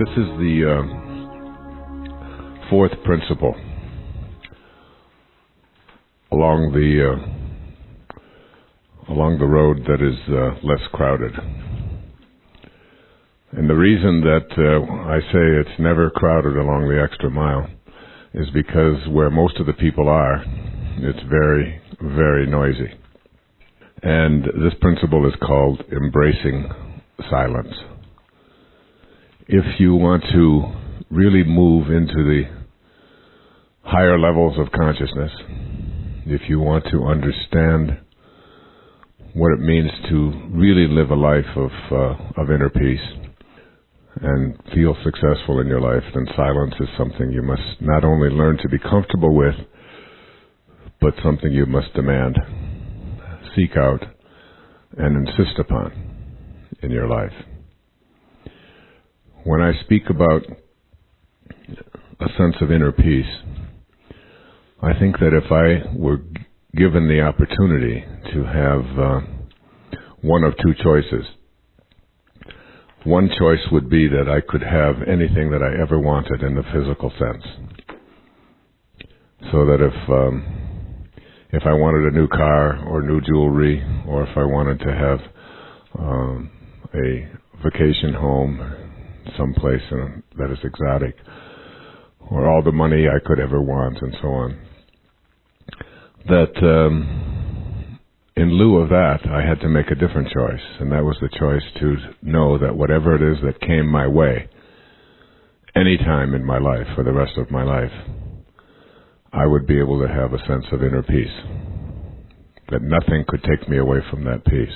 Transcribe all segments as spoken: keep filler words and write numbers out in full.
This is the uh, fourth principle along the uh, along the road that is uh, less crowded. And the reason that uh, I say it's never crowded along the extra mile is because where most of the people are, it's very, very noisy. And this principle is called embracing silence. If you want to really move into the higher levels of consciousness, if you want to understand what it means to really live a life of uh, of inner peace and feel successful in your life, then silence is something you must not only learn to be comfortable with, but something you must demand, seek out, and insist upon in your life. When I speak about a sense of inner peace, I think that if I were given the opportunity to have uh, one of two choices, one choice would be that I could have anything that I ever wanted in the physical sense. So that if um, if I wanted a new car or new jewelry, or if I wanted to have um, a vacation home someplace in, that is exotic, or all the money I could ever want, and so on, that um, in lieu of that, I had to make a different choice, and that was the choice to know that whatever it is that came my way, any time in my life, for the rest of my life, I would be able to have a sense of inner peace, that nothing could take me away from that peace.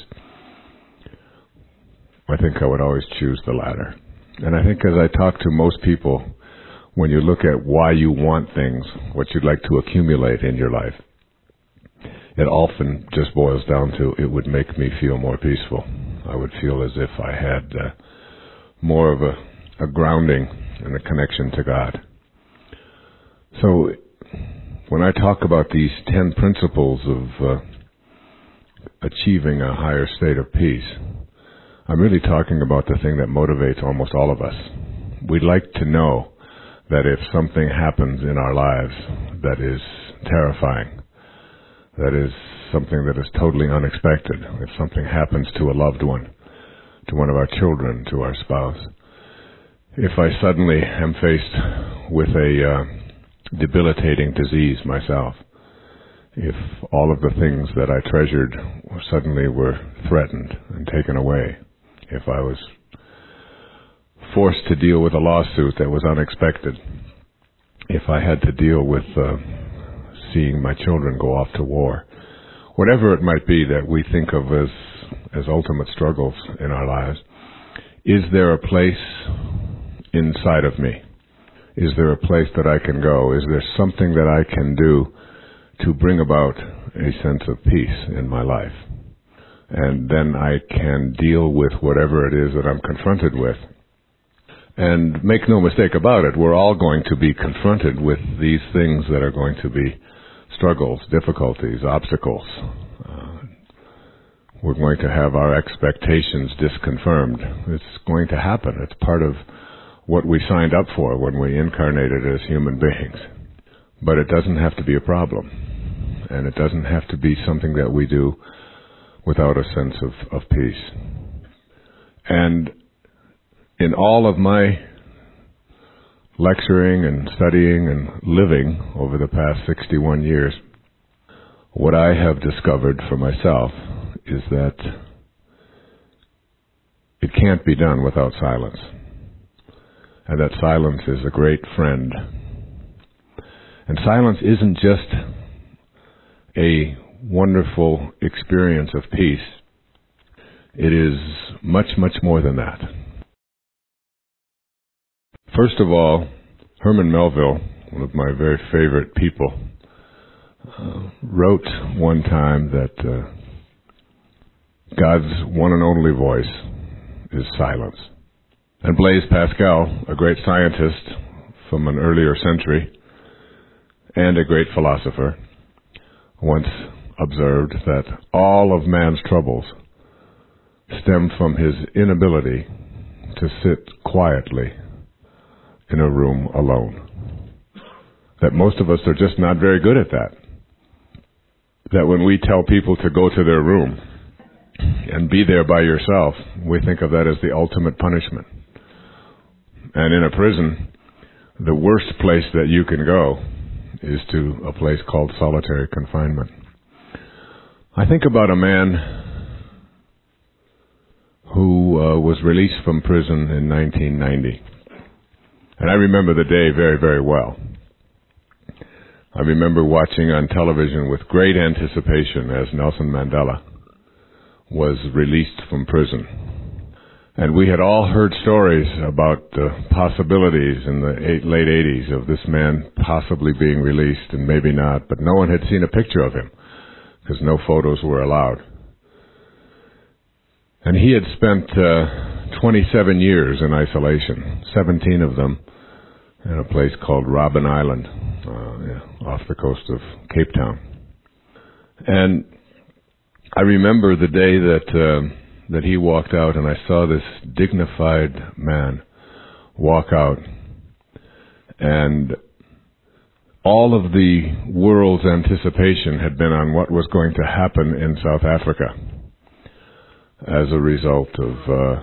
I think I would always choose the latter. And I think as I talk to most people, when you look at why you want things, what you'd like to accumulate in your life, it often just boils down to, it would make me feel more peaceful. I would feel as if I had uh, more of a, a grounding and a connection to God. So when I talk about these ten principles of uh, achieving a higher state of peace, I'm really talking about the thing that motivates almost all of us. We'd like to know that if something happens in our lives that is terrifying, that is something that is totally unexpected, if something happens to a loved one, to one of our children, to our spouse, if I suddenly am faced with a uh, debilitating disease myself, if all of the things that I treasured suddenly were threatened and taken away, if I was forced to deal with a lawsuit that was unexpected, if I had to deal with uh, seeing my children go off to war, whatever it might be that we think of as, as ultimate struggles in our lives, is there a place inside of me? Is there a place that I can go? Is there something that I can do to bring about a sense of peace in my life? And then I can deal with whatever it is that I'm confronted with. And make no mistake about it, we're all going to be confronted with these things that are going to be struggles, difficulties, obstacles. Uh, we're going to have our expectations disconfirmed. It's going to happen. It's part of what we signed up for when we incarnated as human beings. But it doesn't have to be a problem. And it doesn't have to be something that we do without a sense of, of peace. And in all of my lecturing and studying and living over the past sixty-one years, what I have discovered for myself is that it can't be done without silence. And that silence is a great friend. And silence isn't just a wonderful experience of peace. It is much, much more than that. First of all, Herman Melville, one of my very favorite people, uh, wrote one time that uh, God's one and only voice is silence. And Blaise Pascal, a great scientist from an earlier century and a great philosopher, once observed that all of man's troubles stem from his inability to sit quietly in a room alone. That most of us are just not very good at that. That when we tell people to go to their room and be there by yourself, we think of that as the ultimate punishment. And in a prison, the worst place that you can go is to a place called solitary confinement. I think about a man who uh, was released from prison in nineteen ninety. And I remember the day very, very well. I remember watching on television with great anticipation as Nelson Mandela was released from prison. And we had all heard stories about the possibilities in the eight, late eighties of this man possibly being released and maybe not, but no one had seen a picture of him because no photos were allowed. And he had spent uh, twenty-seven years in isolation, seventeen of them in a place called Robben Island, uh, yeah, off the coast of Cape Town. And I remember the day that uh, that he walked out, and I saw this dignified man walk out, and all of the world's anticipation had been on what was going to happen in South Africa as a result of uh,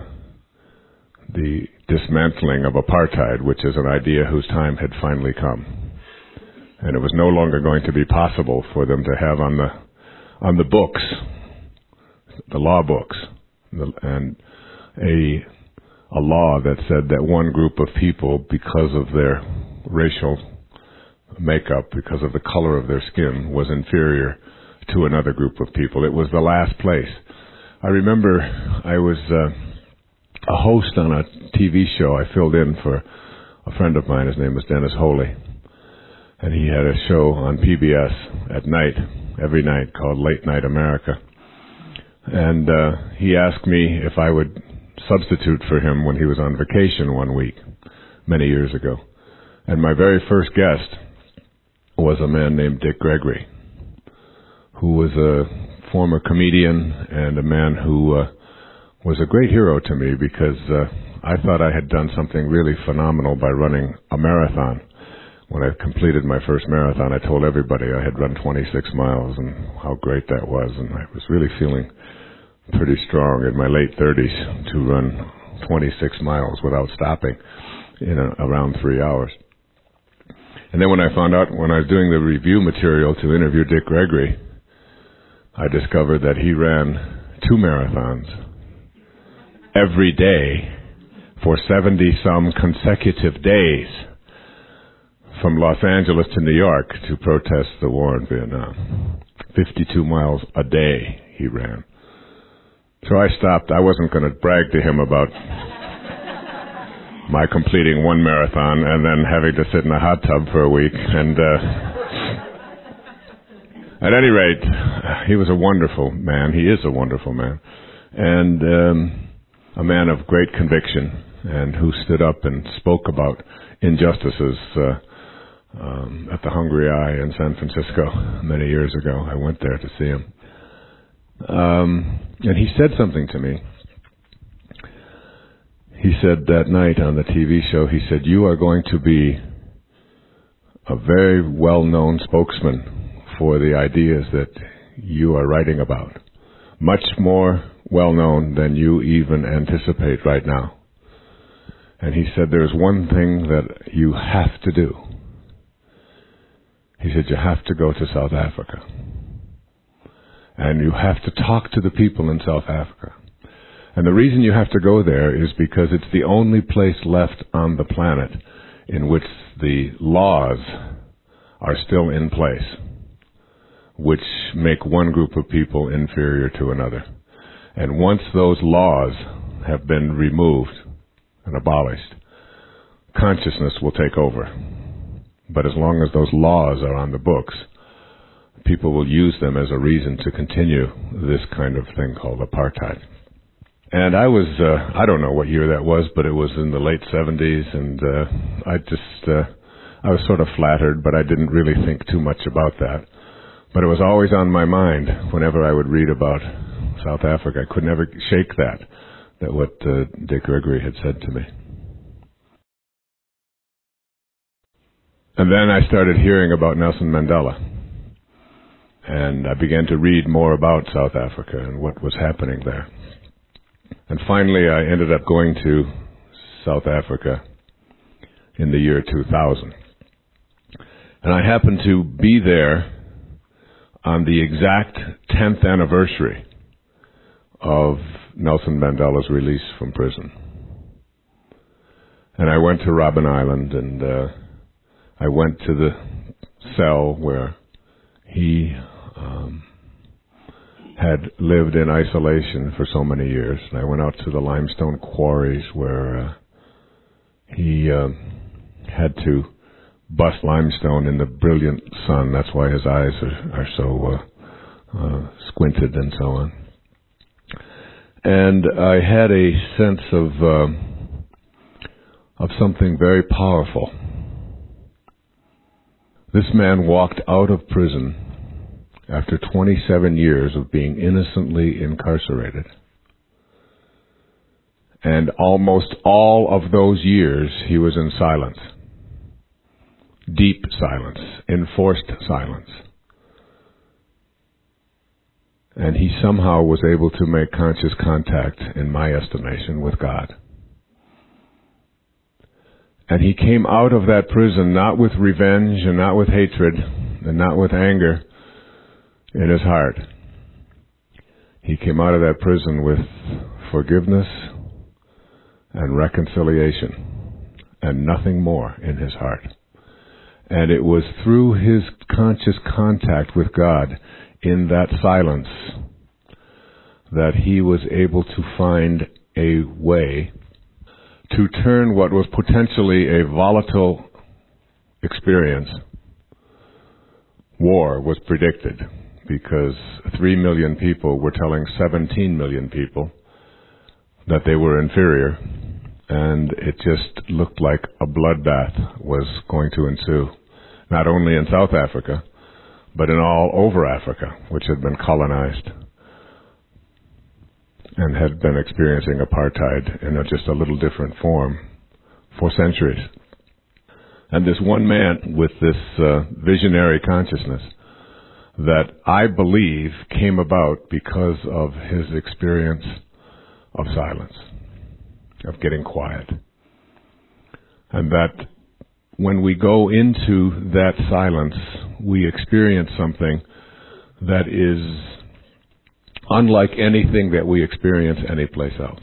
the dismantling of apartheid, which is an idea whose time had finally come. And it was no longer going to be possible for them to have on the on the books, the law books, and a a law that said that one group of people, because of their racial makeup, because of the color of their skin, was inferior to another group of people. It was the last place. I remember I was uh, a host on a T V show. I filled in for a friend of mine. His name was Dennis Holy. And he had a show on P B S at night, every night, called Late Night America. And uh, he asked me if I would substitute for him when he was on vacation one week, many years ago. And my very first guest was a man named Dick Gregory, who was a former comedian and a man who uh, was a great hero to me because uh, I thought I had done something really phenomenal by running a marathon. When I completed my first marathon, I told everybody I had run twenty-six miles and how great that was, and I was really feeling pretty strong in my late thirties to run twenty-six miles without stopping in a, around three hours. And then when I found out, when I was doing the review material to interview Dick Gregory, I discovered that he ran two marathons every day for seventy-some consecutive days from Los Angeles to New York to protest the war in Vietnam. fifty-two miles a day he ran. So I stopped. I wasn't going to brag to him about my completing one marathon and then having to sit in a hot tub for a week. And uh, at any rate, he was a wonderful man. He is a wonderful man. And um, a man of great conviction and who stood up and spoke about injustices uh, um, at the Hungry Eye in San Francisco many years ago. I went there to see him. Um, and he said something to me. He said that night on the T V show, he said, "You are going to be a very well-known spokesman for the ideas that you are writing about. Much more well-known than you even anticipate right now." And he said, "There's one thing that you have to do." He said, "You have to go to South Africa. And you have to talk to the people in South Africa. And the reason you have to go there is because it's the only place left on the planet in which the laws are still in place, which make one group of people inferior to another. And once those laws have been removed and abolished, consciousness will take over. But as long as those laws are on the books, people will use them as a reason to continue this kind of thing called apartheid." And I was, uh, I don't know what year that was, but it was in the late seventies, and uh, I just, uh, I was sort of flattered, but I didn't really think too much about that. But it was always on my mind whenever I would read about South Africa. I could never shake that, that what uh, Dick Gregory had said to me. And then I started hearing about Nelson Mandela. And I began to read more about South Africa and what was happening there. And finally, I ended up going to South Africa in the year two thousand. And I happened to be there on the exact tenth anniversary of Nelson Mandela's release from prison. And I went to Robben Island, and uh, I went to the cell where he um, had lived in isolation for so many years. And I went out to the limestone quarries where uh, he uh, had to bust limestone in the brilliant sun. That's why his eyes are, are so uh, uh, squinted and so on. And I had a sense of uh, of something very powerful. This man walked out of prison after twenty-seven years of being innocently incarcerated. And almost all of those years he was in silence. Deep silence, enforced silence. And he somehow was able to make conscious contact, in my estimation, with God. And he came out of that prison not with revenge and not with hatred and not with anger in his heart. He came out of that prison with forgiveness and reconciliation and nothing more in his heart. And it was through his conscious contact with God in that silence that he was able to find a way to turn what was potentially a volatile experience. War was predicted because three million people were telling seventeen million people that they were inferior, and it just looked like a bloodbath was going to ensue, not only in South Africa, but in all over Africa, which had been colonized and had been experiencing apartheid in a, just a little different form for centuries. And this one man with this uh, visionary consciousness that I believe came about because of his experience of silence, of getting quiet. And that when we go into that silence, we experience something that is unlike anything that we experience anyplace else.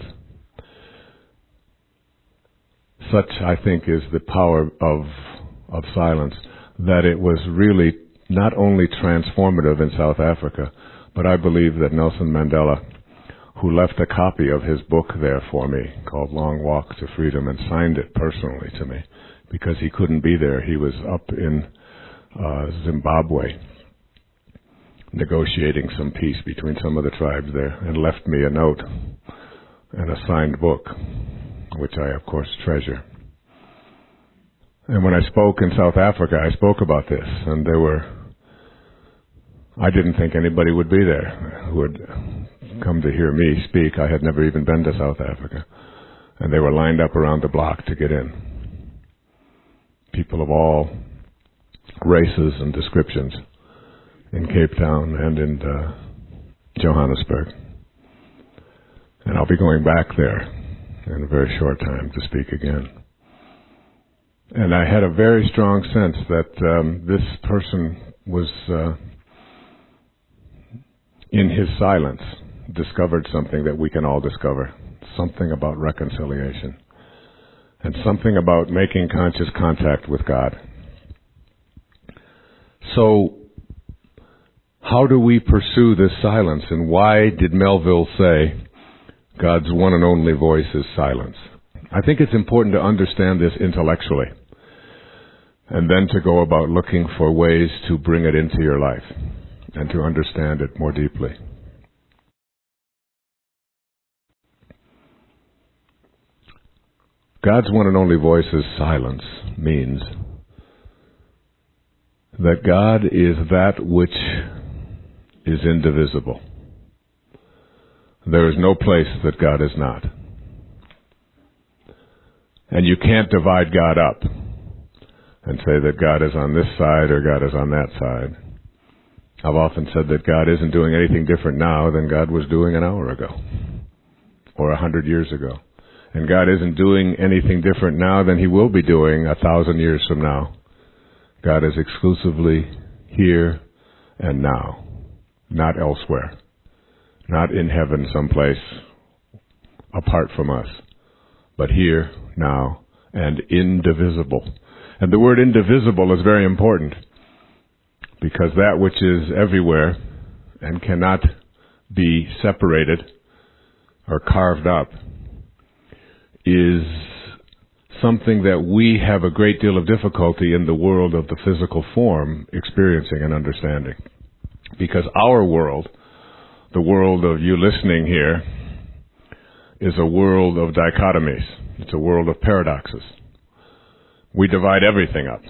Such, I think, is the power of of silence, that it was really not only transformative in South Africa, but I believe that Nelson Mandela, who left a copy of his book there for me, called Long Walk to Freedom, and signed it personally to me, because he couldn't be there. He was up in uh, Zimbabwe negotiating some peace between some of the tribes there, and left me a note and a signed book, which I, of course, treasure. And when I spoke in South Africa, I spoke about this, and there were, I didn't think anybody would be there who would come to hear me speak. I had never even been to South Africa. And they were lined up around the block to get in. People of all races and descriptions in Cape Town and in uh, Johannesburg. And I'll be going back there in a very short time to speak again. And I had a very strong sense that um, this person was, uh, in his silence, discovered something that we can all discover. Something about reconciliation. And something about making conscious contact with God. So, how do we pursue this silence, and why did Melville say God's one and only voice is silence? I think it's important to understand this intellectually, and then to go about looking for ways to bring it into your life and to understand it more deeply. God's one and only voice is silence means that God is that which is indivisible. There is no place that God is not. And you can't divide God up. and say that God is on this side or God is on that side. I've often said that God isn't doing anything different now than God was doing an hour ago or a hundred years ago. And God isn't doing anything different now than he will be doing a thousand years from now. God is exclusively here and now, not elsewhere, not in heaven someplace apart from us, but here, now, and indivisible. And the word indivisible is very important, because that which is everywhere and cannot be separated or carved up is something that we have a great deal of difficulty in the world of the physical form experiencing and understanding. Because our world, the world of you listening here, is a world of dichotomies. It's a world of paradoxes. We divide everything up.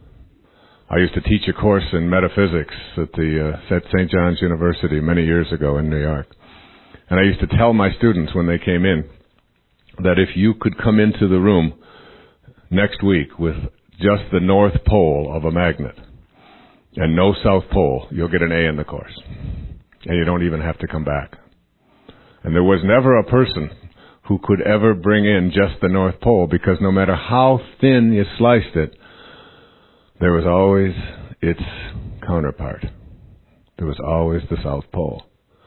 I used to teach a course in metaphysics at the uh, at Saint John's University many years ago in New York. And I used to tell my students when they came in that if you could come into the room next week with just the North Pole of a magnet and no South Pole, you'll get an A in the course. And you don't even have to come back. And there was never a person who could ever bring in just the North Pole, because no matter how thin you sliced it, there was always its counterpart. There was always the South Pole.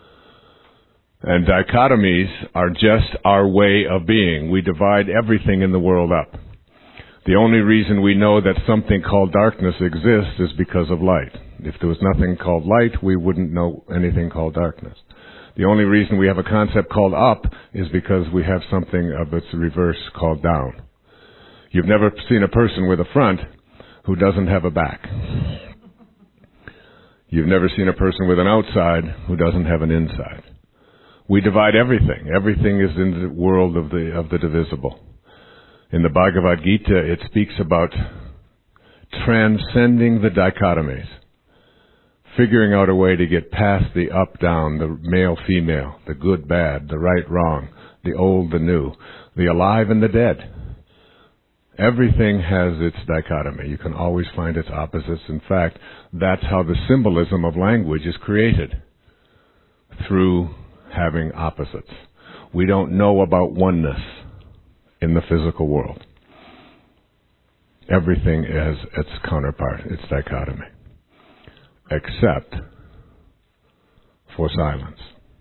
And dichotomies are just our way of being. We divide everything in the world up. The only reason we know that something called darkness exists is because of light. If there was nothing called light, we wouldn't know anything called darkness. The only reason we have a concept called up is because we have something of its reverse called down. You've never seen a person with a front who doesn't have a back. You've never seen a person with an outside who doesn't have an inside. We divide everything. Everything is in the world of the of the divisible. In the Bhagavad Gita, it speaks about transcending the dichotomies, figuring out a way to get past the up-down, the male-female, the good-bad, the right-wrong, the old, the new, the alive and the dead. Everything has its dichotomy. You can always find its opposites. In fact, that's how the symbolism of language is created, through having opposites. We don't know about oneness in the physical world. Everything has its counterpart, its dichotomy, except for silence.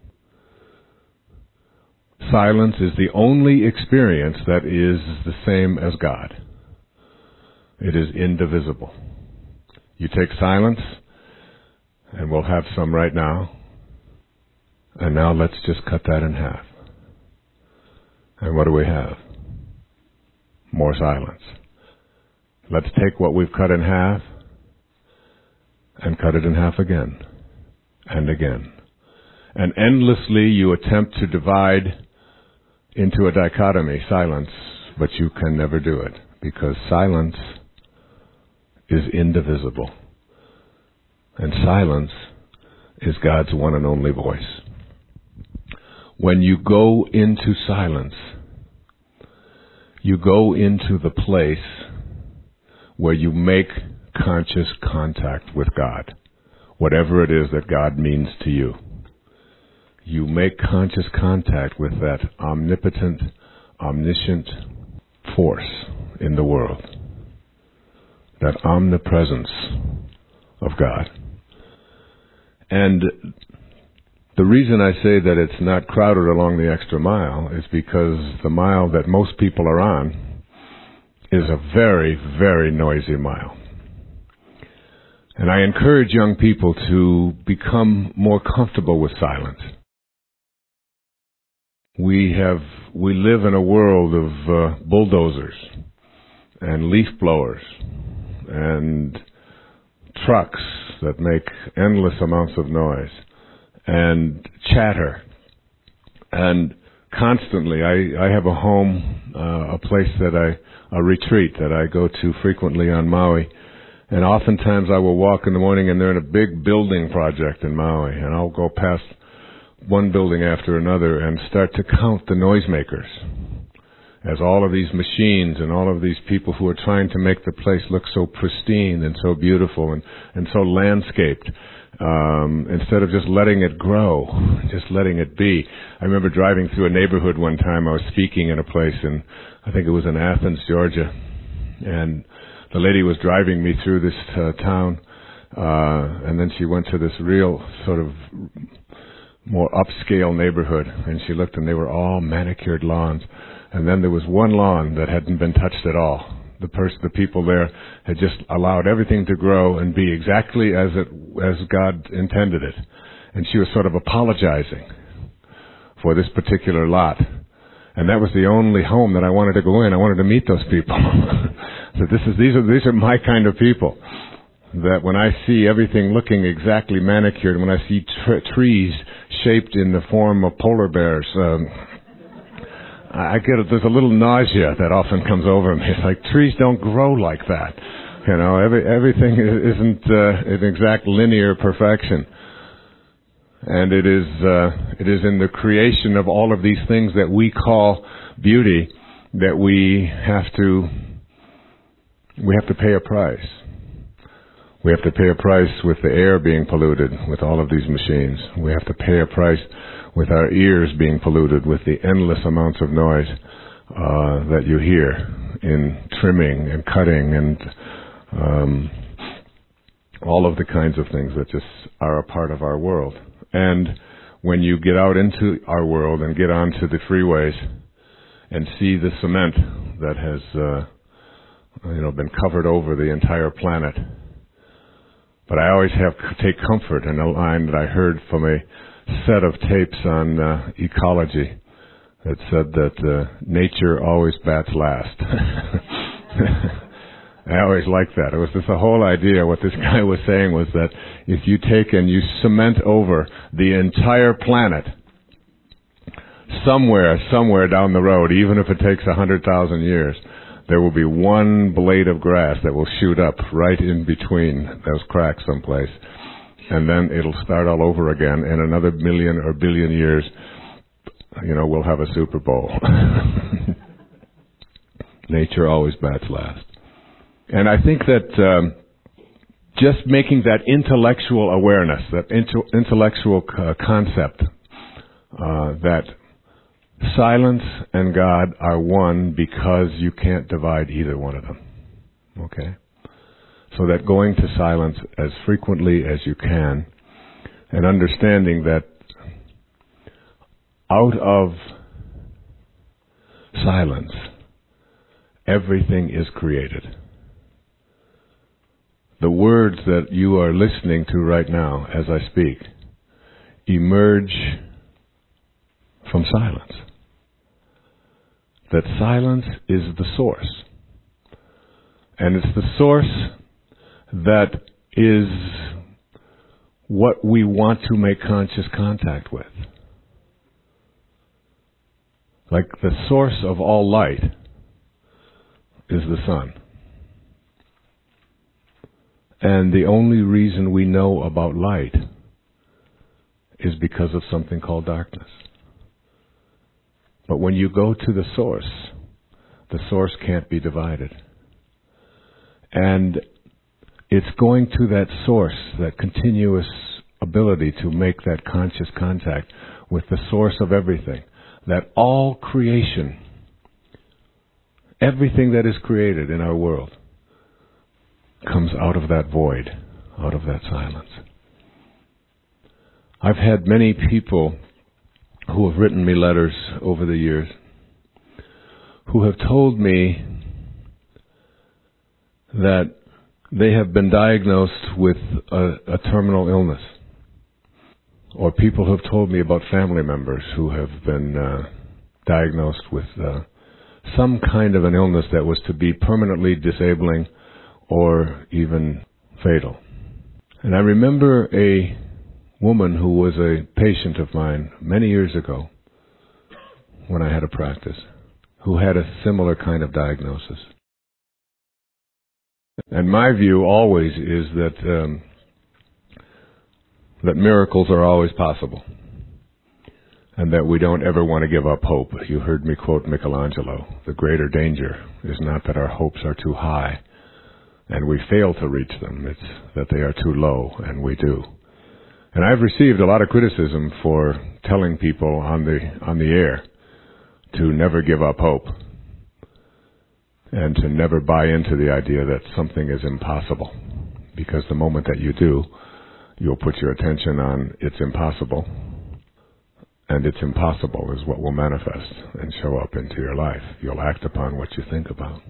Silence is the only experience that is the same as God. It is indivisible. You take silence, and we'll have some right now, and now let's just cut that in half. And what do we have? More silence. Let's take what we've cut in half and cut it in half again and again. And endlessly you attempt to divide into a dichotomy, silence, but you can never do it, because silence is indivisible. And silence is God's one and only voice. When you go into silence, you go into the place where you make conscious contact with God, whatever it is that God means to you. You make conscious contact with that omnipotent, omniscient force in the world, that omnipresence of God. And the reason I say that it's not crowded along the extra mile is because the mile that most people are on is a very, very noisy mile. And I encourage young people to become more comfortable with silence. We have, we live in a world of uh, bulldozers and leaf blowers and trucks that make endless amounts of noise and chatter. And constantly, I, I have a home, uh, a place that I, a retreat that I go to frequently on Maui. And oftentimes I will walk in the morning and they're in a big building project in Maui. And I'll go past one building after another and start to count the noisemakers. as all of these machines and all of these people who are trying to make the place look so pristine and so beautiful and, and so landscaped, um, instead of just letting it grow, just letting it be. I remember driving through a neighborhood one time. I was speaking in a place in, I think it was in Athens, Georgia, and the lady was driving me through this uh, town, uh, and then she went to this real sort of more upscale neighborhood, and she looked, and they were all manicured lawns. And then there was one lawn that hadn't been touched at all. The person, the people there had just allowed everything to grow and be exactly as it, as God intended it. And she was sort of apologizing for this particular lot. And that was the only home that I wanted to go in. I wanted to meet those people. So this is, these are, these are my kind of people. That when I see everything looking exactly manicured, when I see tr- trees shaped in the form of polar bears, um, I get it. There's a little nausea that often comes over me. It's like trees don't grow like that. You know, every, everything isn't uh, an exact linear perfection. And it is uh, it is in the creation of all of these things that we call beauty that we have to we have to pay a price. We have to pay a price with the air being polluted with all of these machines. We have to pay a price with our ears being polluted with the endless amounts of noise uh, that you hear in trimming and cutting and um, all of the kinds of things that just are a part of our world. And when you get out into our world and get onto the freeways and see the cement that has uh, you know been covered over the entire planet. But I always have take comfort in a line that I heard from a set of tapes on uh, ecology that said that uh, nature always bats last. I always liked that. It was just the whole idea. What this guy was saying was that if you take and you cement over the entire planet, somewhere, somewhere down the road, even if it takes a hundred thousand years, there will be one blade of grass that will shoot up right in between those cracks someplace. And then it'll start all over again. In another million or billion years, you know, we'll have a Super Bowl. Nature always bats last. And I think that um, just making that intellectual awareness, that inter- intellectual uh, concept, uh, that silence and God are one because you can't divide either one of them. Okay? So that going to silence as frequently as you can and understanding that out of silence, everything is created. The words that you are listening to right now as I speak emerge from silence. That silence is the source. And it's the source that is what we want to make conscious contact with. Like the source of all light is the sun. And the only reason we know about light is because of something called darkness. But when you go to the source, the source can't be divided. And it's going to that source, that continuous ability to make that conscious contact with the source of everything, that all creation, everything that is created in our world, comes out of that void, out of that silence. I've had many people who have written me letters over the years who have told me that they have been diagnosed with a, a terminal illness. Or people who have told me about family members who have been uh, diagnosed with uh, some kind of an illness that was to be permanently disabling or even fatal. And I remember a woman who was a patient of mine many years ago when I had a practice who had a similar kind of diagnosis. And my view always is that um, that miracles are always possible. and that we don't ever want to give up hope. You heard me quote Michelangelo. The greater danger is not that our hopes are too high and we fail to reach them. It's that they are too low, and we do. And I've received a lot of criticism for telling people on the on the air to never give up hope and to never buy into the idea that something is impossible. Because the moment that you do, you'll put your attention on it's impossible, and it's impossible is what will manifest and show up into your life. You'll act upon what you think about.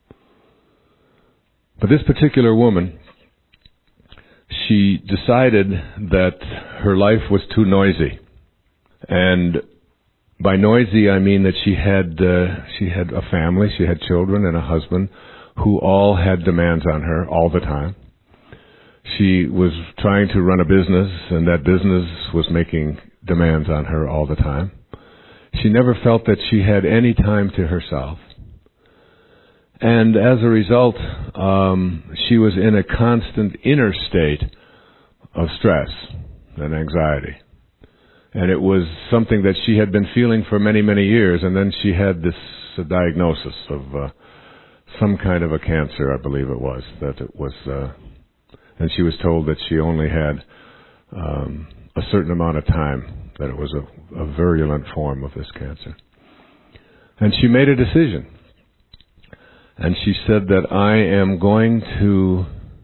But this particular woman, she decided that her life was too noisy. And by noisy, I mean that she had uh, she had a family, she had children and a husband who all had demands on her all the time. She was trying to run a business, and that business was making demands on her all the time. She never felt that she had any time to herself. And as a result, um, she was in a constant inner state of stress and anxiety. And it was something that she had been feeling for many, many years. And then she had this uh, diagnosis of uh, some kind of a cancer, I believe it was, that it was, uh, and she was told that she only had um, a certain amount of time, that it was a, a virulent form of this cancer. And she made a decision. And she said that I am going to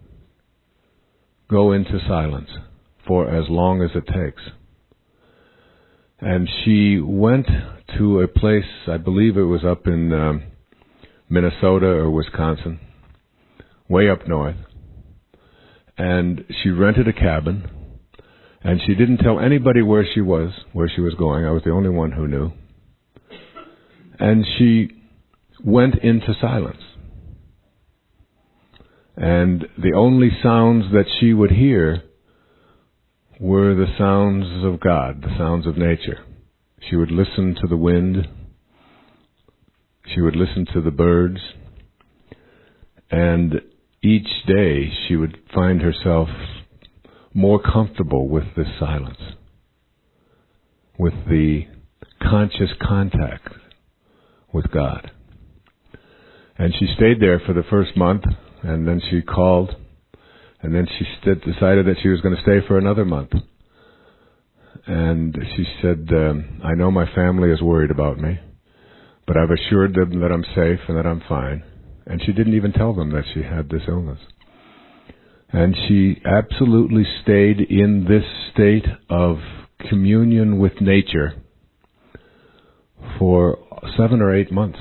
go into silence for as long as it takes. And she went to a place, I believe it was up in um, Minnesota or Wisconsin, way up north. And she rented a cabin. And she didn't tell anybody where she was, where she was going. I was the only one who knew. And she went into silence. And the only sounds that she would hear were the sounds of God, the sounds of nature. She would listen to the wind. She would listen to the birds. And each day she would find herself more comfortable with this silence, with the conscious contact with God. And she stayed there for the first month, and then she called, and then she st- decided that she was going to stay for another month. And she said, um, I know my family is worried about me, but I've assured them that I'm safe and that I'm fine. And she didn't even tell them that she had this illness. And she absolutely stayed in this state of communion with nature for seven or eight months,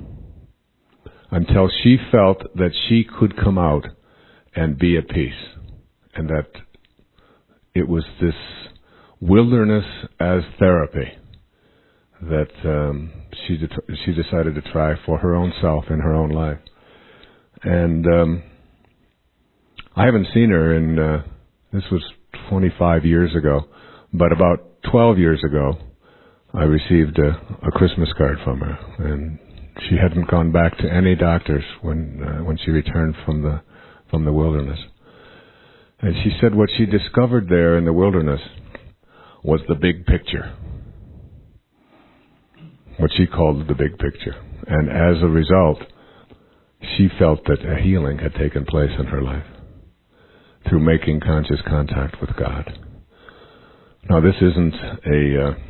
until she felt that she could come out and be at peace, and that it was this wilderness as therapy that um, she de- she decided to try for her own self in her own life. And um, I haven't seen her in, uh, this was twenty-five years ago, but about twelve years ago, I received a, a Christmas card from her, and she hadn't gone back to any doctors when uh, when she returned from the from the wilderness. And she said what she discovered there in the wilderness was the big picture, what she called the big picture. And as a result, she felt that a healing had taken place in her life through making conscious contact with God. Now, this isn't a uh,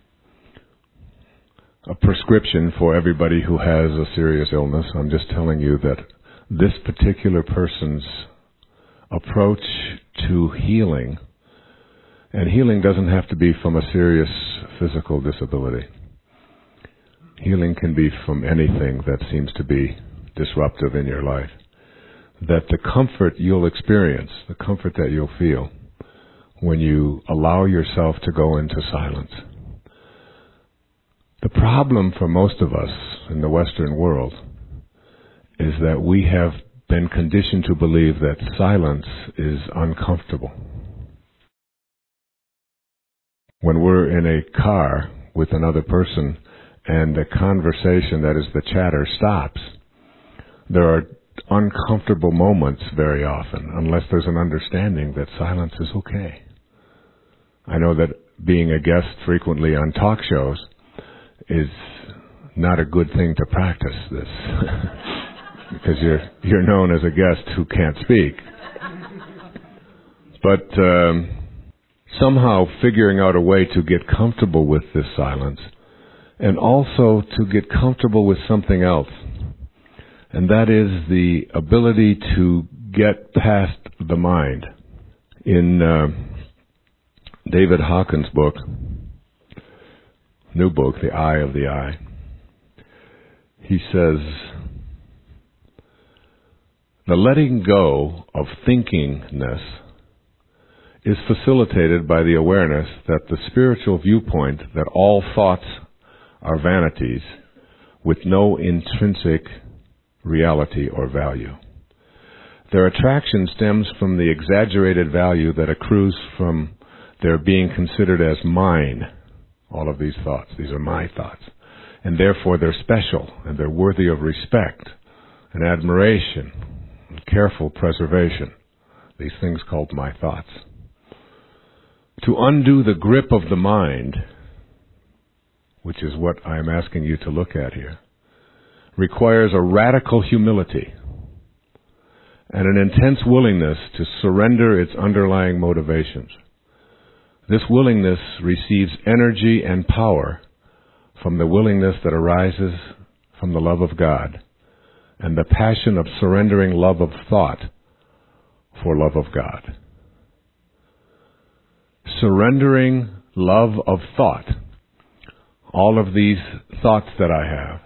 a prescription for everybody who has a serious illness. I'm just telling you that this particular person's approach to healing, and healing doesn't have to be from a serious physical disability. Healing can be from anything that seems to be disruptive in your life. That the comfort you'll experience, the comfort that you'll feel when you allow yourself to go into silence. The problem for most of us in the Western world is that we have been conditioned to believe that silence is uncomfortable. When we're in a car with another person and the conversation, that is the chatter, stops, there are uncomfortable moments very often, unless there's an understanding that silence is okay. I know that being a guest frequently on talk shows is not a good thing to practice this. Because you're you're known as a guest who can't speak. But um, somehow figuring out a way to get comfortable with this silence, and also to get comfortable with something else, and that is the ability to get past the mind. In uh, David Hawkins' book, new book, The Eye of the Eye, he says, the letting go of thinkingness is facilitated by the awareness that the spiritual viewpoint that all thoughts are vanities with no intrinsic reality or value. Their attraction stems from the exaggerated value that accrues from their being considered as mine. All of these thoughts, these are my thoughts. And therefore they're special and they're worthy of respect and admiration and careful preservation. These things called my thoughts. To undo the grip of the mind, which is what I am asking you to look at here, requires a radical humility and an intense willingness to surrender its underlying motivations. This willingness receives energy and power from the willingness that arises from the love of God and the passion of surrendering love of thought for love of God. Surrendering love of thought, all of these thoughts that I have,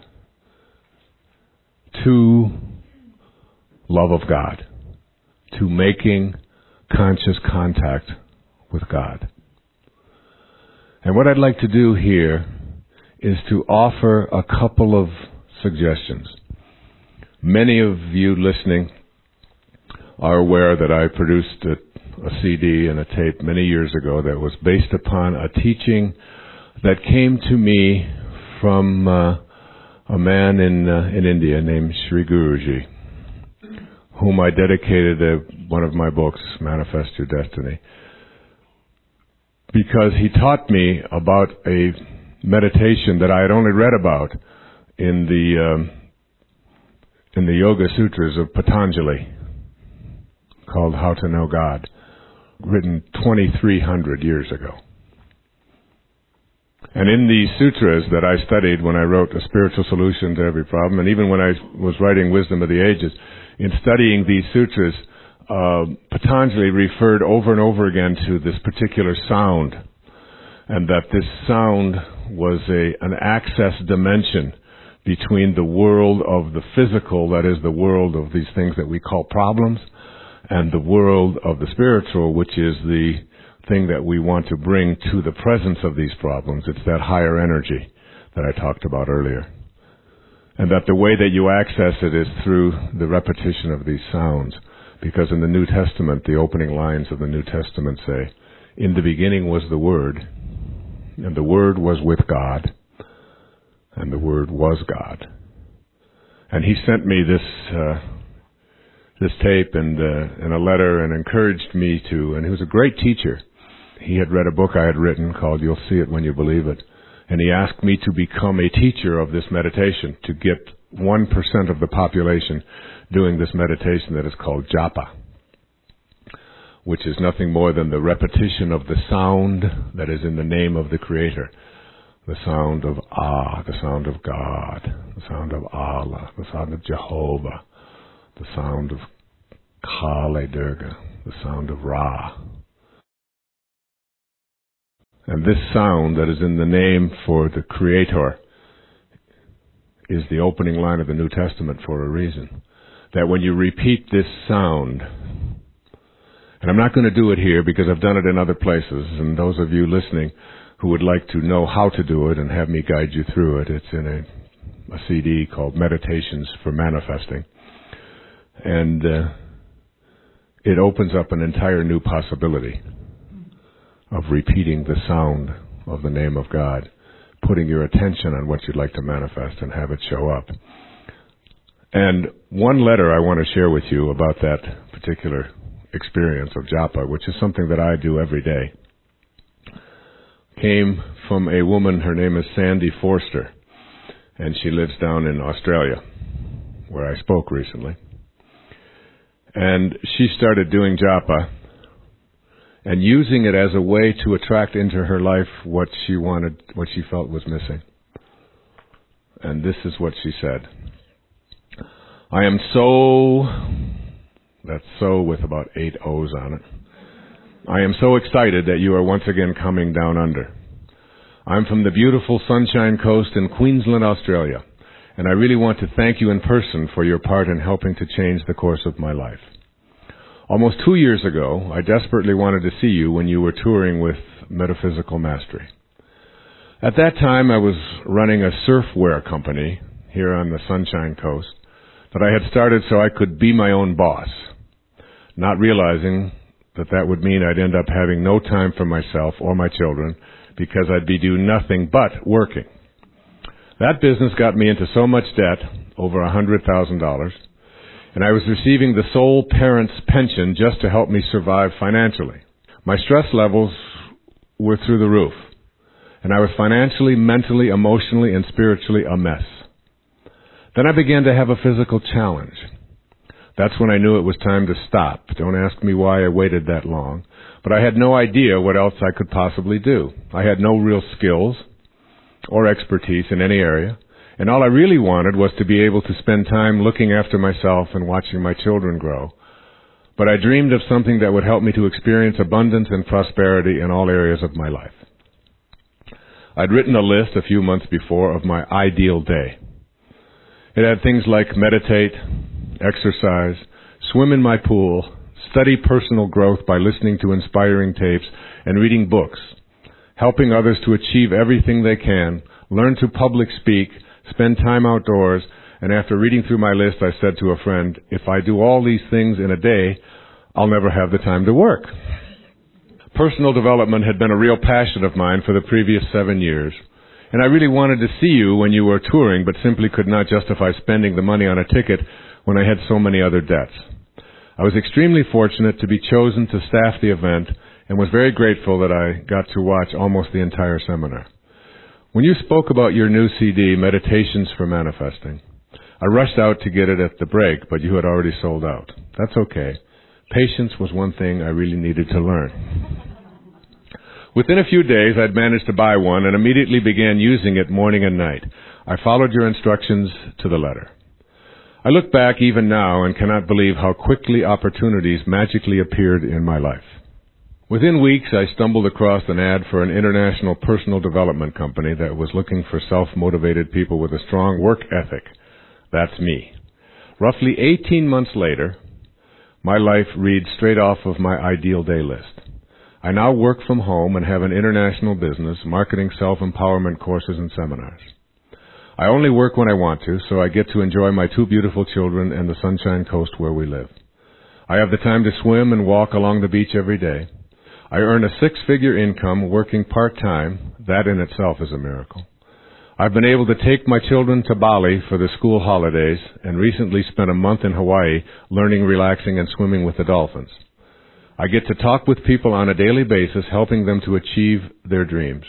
to love of God, to making conscious contact with God. And what I'd like to do here is to offer a couple of suggestions. Many of you listening are aware that I produced a, a C D and a tape many years ago that was based upon a teaching that came to me from uh, a man in uh, in India named Sri Guruji, whom I dedicated a, one of my books, Manifest Your Destiny, because he taught me about a meditation that I had only read about in the um, in the Yoga Sutras of Patanjali, called How to Know God, written twenty-three hundred years ago. And in these sutras that I studied when I wrote A Spiritual Solution to Every Problem, and even when I was writing Wisdom of the Ages, in studying these sutras, uh, Patanjali referred over and over again to this particular sound, and that this sound was a an access dimension between the world of the physical, that is the world of these things that we call problems, and the world of the spiritual, which is the thing that we want to bring to the presence of these problems. It's that higher energy that I talked about earlier. And that the way that you access it is through the repetition of these sounds. Because in the New Testament, the opening lines of the New Testament say, "In the beginning was the Word, and the Word was with God, and the Word was God." And he sent me this uh, this tape and uh, and a letter and encouraged me to, and he was a great teacher. He had read a book I had written called You'll See It When You Believe It. And he asked me to become a teacher of this meditation, to get one percent of the population doing this meditation that is called japa, which is nothing more than the repetition of the sound that is in the name of the Creator. The sound of Ah, the sound of God, the sound of Allah, the sound of Jehovah, the sound of Kali Durga, the sound of Ra. And this sound that is in the name for the Creator is the opening line of the New Testament for a reason. That when you repeat this sound, and I'm not going to do it here because I've done it in other places, and those of you listening who would like to know how to do it and have me guide you through it, it's in a, a C D called Meditations for Manifesting. And uh, it opens up an entire new possibility of repeating the sound of the name of God, putting your attention on what you'd like to manifest and have it show up. And one letter I want to share with you about that particular experience of japa, which is something that I do every day. came from a woman. Her name is Sandy Forster, and she lives down in Australia, where I spoke recently. And she started doing japa and using it as a way to attract into her life what she wanted, what she felt was missing. And this is what she said. I am so, that's so with about eight O's on it. I am so excited that you are once again coming down under. I'm from the beautiful Sunshine Coast in Queensland, Australia, and I really want to thank you in person for your part in helping to change the course of my life. Almost two years ago, I desperately wanted to see you when you were touring with Metaphysical Mastery. At that time, I was running a surfwear company here on the Sunshine Coast that I had started so I could be my own boss, not realizing that that would mean I'd end up having no time for myself or my children because I'd be doing nothing but working. That business got me into so much debt, over one hundred thousand dollars, and I was receiving the sole parent's pension just to help me survive financially. My stress levels were through the roof, and I was financially, mentally, emotionally, and spiritually a mess. Then I began to have a physical challenge. That's when I knew it was time to stop. Don't ask me why I waited that long, but I had no idea what else I could possibly do. I had no real skills or expertise in any area, and all I really wanted was to be able to spend time looking after myself and watching my children grow. But I dreamed of something that would help me to experience abundance and prosperity in all areas of my life. I'd written a list a few months before of my ideal day. It had things like meditate, exercise, swim in my pool, study personal growth by listening to inspiring tapes and reading books, helping others to achieve everything they can, learn to public speak, spend time outdoors, and after reading through my list, I said to a friend, if I do all these things in a day, I'll never have the time to work. Personal development had been a real passion of mine for the previous seven years, and I really wanted to see you when you were touring, but simply could not justify spending the money on a ticket when I had so many other debts. I was extremely fortunate to be chosen to staff the event and was very grateful that I got to watch almost the entire seminar. When you spoke about your new C D, Meditations for Manifesting, I rushed out to get it at the break, but you had already sold out. That's okay. Patience was one thing I really needed to learn. Within a few days, I'd managed to buy one and immediately began using it morning and night. I followed your instructions to the letter. I look back even now and cannot believe how quickly opportunities magically appeared in my life. Within weeks, I stumbled across an ad for an international personal development company that was looking for self-motivated people with a strong work ethic. That's me. Roughly eighteen months later, my life reads straight off of my ideal day list. I now work from home and have an international business marketing self-empowerment courses and seminars. I only work when I want to, so I get to enjoy my two beautiful children and the Sunshine Coast where we live. I have the time to swim and walk along the beach every day. I earn a six-figure income working part-time. That in itself is a miracle. I've been able to take my children to Bali for the school holidays and recently spent a month in Hawaii learning, relaxing, and swimming with the dolphins. I get to talk with people on a daily basis, helping them to achieve their dreams.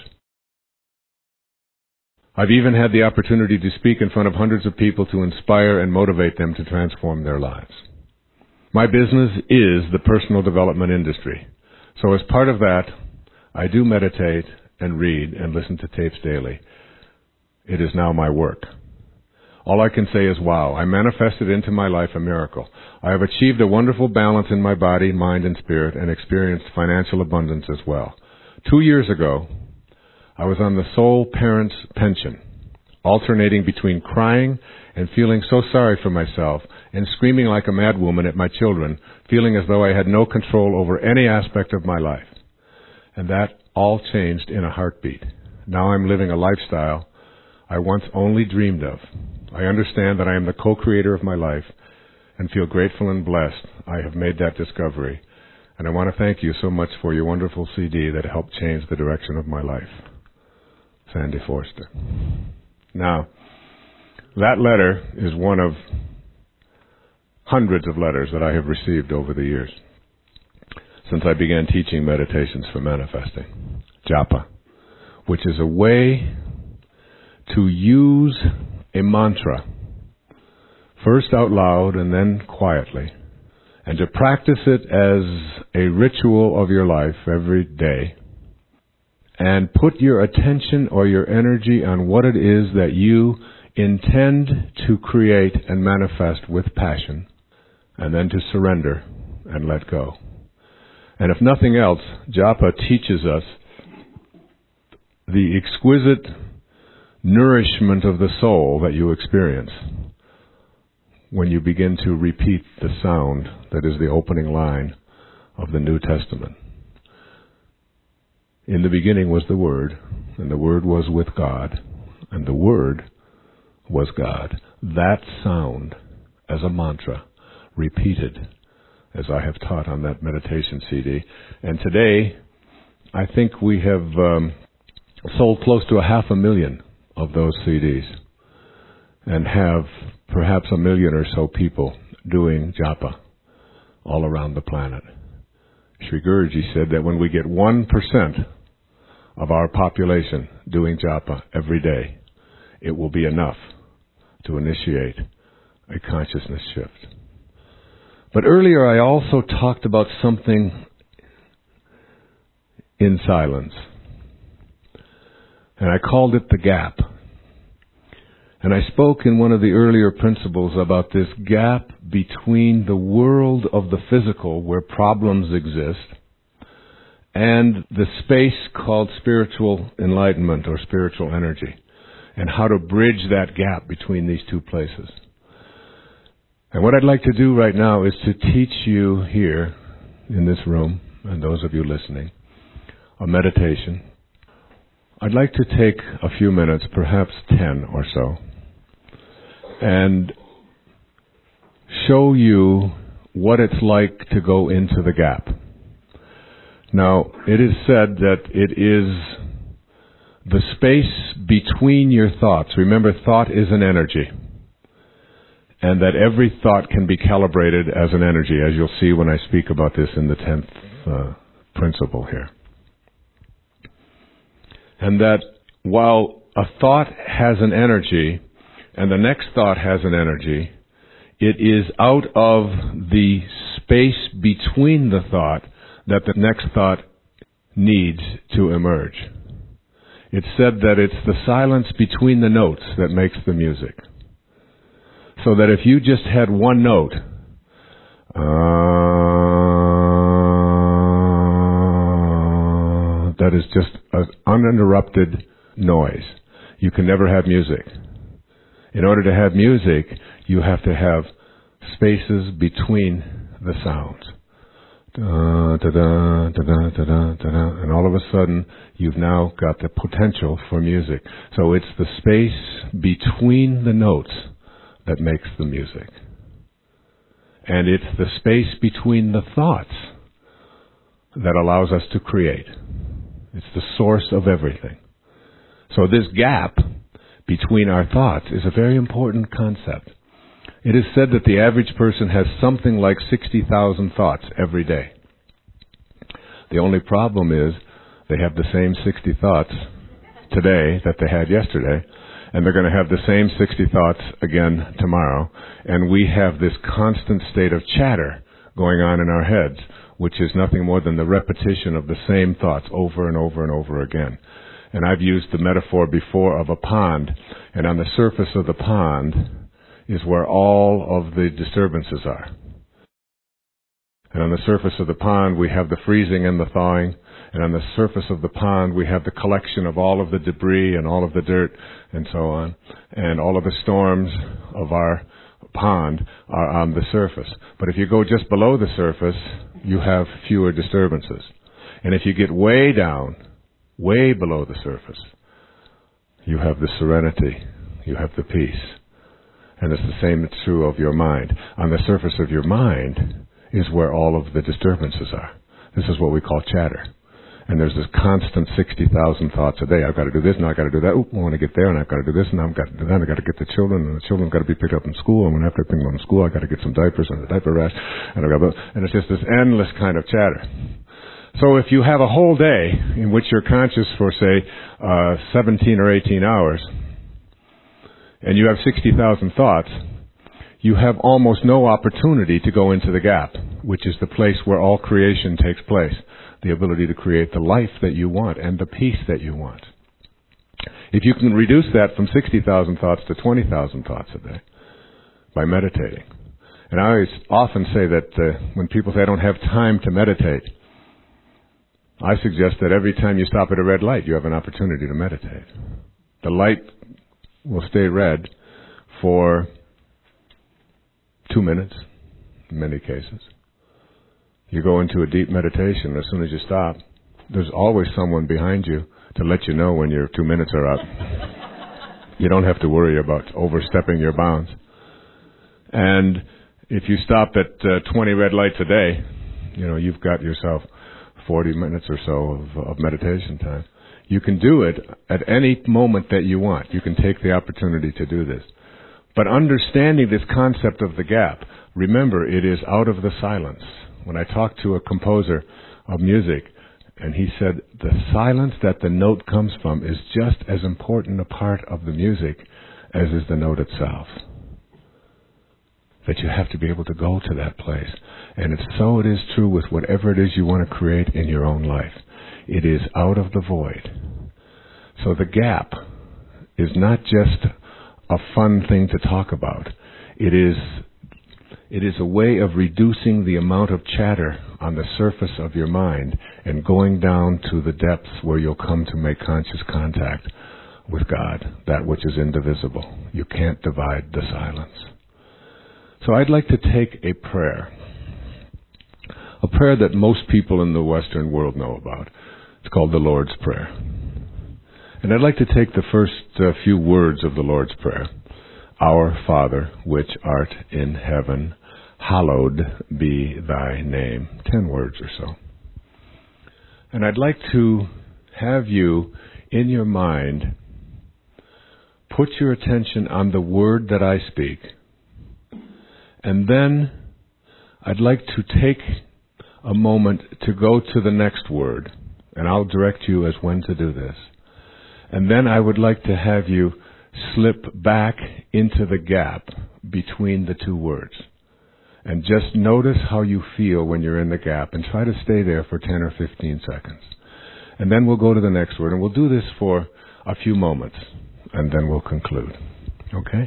I've even had the opportunity to speak in front of hundreds of people to inspire and motivate them to transform their lives. My business is the personal development industry. So as part of that, I do meditate and read and listen to tapes daily. It is now my work. All I can say is, wow, I manifested into my life a miracle. I have achieved a wonderful balance in my body, mind, and spirit, and experienced financial abundance as well. Two years ago, I was on the sole parent's pension, alternating between crying and feeling so sorry for myself and screaming like a madwoman at my children, feeling as though I had no control over any aspect of my life. And that all changed in a heartbeat. Now I'm living a lifestyle I once only dreamed of. I understand that I am the co-creator of my life and feel grateful and blessed I have made that discovery. And I want to thank you so much for your wonderful C D that helped change the direction of my life. Sandy Forster. Now, that letter is one of hundreds of letters that I have received over the years since I began teaching Meditations for Manifesting, Japa. which is a way to use a mantra, first out loud and then quietly, and to practice it as a ritual of your life every day, and put your attention or your energy on what it is that you intend to create and manifest with passion, and then to surrender and let go. And if nothing else, japa teaches us the exquisite nourishment of the soul that you experience when you begin to repeat the sound that is the opening line of the New Testament. In the beginning was the Word, and the Word was with God, and the Word was God. That sound, as a mantra, repeated, as I have taught on that meditation C D. And today, I think we have um, sold close to a half a million of those C Ds, and have perhaps a million or so people doing japa all around the planet. Sri Guruji said that when we get one percent of our population doing japa every day, it will be enough to initiate a consciousness shift. But earlier I also talked about something in silence, and I called it the gap. And I spoke in one of the earlier principles about this gap between the world of the physical, where problems exist, and the space called spiritual enlightenment or spiritual energy, and how to bridge that gap between these two places. And what I'd like to do right now is to teach you here in this room, and those of you listening, a meditation. I'd like to take a few minutes, perhaps ten or so, and show you what it's like to go into the gap. Now, it is said that it is the space between your thoughts. Remember, thought is an energy, and that every thought can be calibrated as an energy, as you'll see when I speak about this in the tenth uh, principle here. And that while a thought has an energy, and the next thought has an energy, it is out of the space between the thought that the next thought needs to emerge. It's said that it's the silence between the notes that makes the music. So that if you just had one note, uh, that is just an uninterrupted noise. You can never have music. In order to have music, you have to have spaces between the sounds. Da, da, da, da, da, da, da, da, and all of a sudden, you've now got the potential for music. So it's the space between the notes that makes the music. And it's the space between the thoughts that allows us to create. It's the source of everything. So this gap between our thoughts is a very important concept. It is said that the average person has something like sixty thousand thoughts every day. The only problem is they have the same sixty thoughts today that they had yesterday, and they're going to have the same sixty thoughts again tomorrow. And we have this constant state of chatter going on in our heads, which is nothing more than the repetition of the same thoughts over and over and over again. And I've used the metaphor before of a pond, and on the surface of the pond is where all of the disturbances are. And on the surface of the pond we have the freezing and the thawing, and on the surface of the pond we have the collection of all of the debris and all of the dirt and so on, and all of the storms of our pond are on the surface. But if you go just below the surface, you have fewer disturbances. And if you get way down, way below the surface, you have the serenity, you have the peace. And it's the same that's true of your mind. On the surface of your mind is where all of the disturbances are. This is what we call chatter. And there's this constant sixty thousand thoughts a day. I've got to do this, and I've got to do that. Oop, I want to get there, and I've got to do this, and I've got to do that. I've got to get the children, and the children have got to be picked up in school. And when after I pick them up in school, I've got to get some diapers and a diaper rash. And I've got, and it's just this endless kind of chatter. So if you have a whole day in which you're conscious for, say, uh, seventeen or eighteen hours, and you have sixty thousand thoughts, you have almost no opportunity to go into the gap, which is the place where all creation takes place, the ability to create the life that you want and the peace that you want. If you can reduce that from sixty thousand thoughts to twenty thousand thoughts a day by meditating. And I always often say that uh, when people say, I don't have time to meditate, I suggest that every time you stop at a red light, you have an opportunity to meditate. The light will stay red for two minutes, in many cases. You go into a deep meditation, as soon as you stop, there's always someone behind you to let you know when your two minutes are up. You don't have to worry about overstepping your bounds. And if you stop at uh, twenty red lights a day, you know, you've got yourself forty minutes or so of, of meditation time. You can do it at any moment that you want. You can take the opportunity to do this. But understanding this concept of the gap, remember, it is out of the silence. When I talked to a composer of music, and he said the silence that the note comes from is just as important a part of the music as is the note itself. That you have to be able to go to that place. And it's so it is true with whatever it is you want to create in your own life. It is out of the void. So the gap is not just a fun thing to talk about. It is it is a way of reducing the amount of chatter on the surface of your mind and going down to the depths where you'll come to make conscious contact with God, that which is indivisible. You can't divide the silence. So I'd like to take a prayer, a prayer that most people in the Western world know about. It's called the Lord's Prayer. And I'd like to take the first uh, few words of the Lord's Prayer. Our Father, which art in heaven, hallowed be thy name. Ten words or so. And I'd like to have you, in your mind, put your attention on the word that I speak. And then I'd like to take a moment to go to the next word. And I'll direct you as when to do this. And then I would like to have you slip back into the gap between the two words. And just notice how you feel when you're in the gap and try to stay there for ten or fifteen seconds. And then we'll go to the next word. And we'll do this for a few moments. And then we'll conclude. Okay?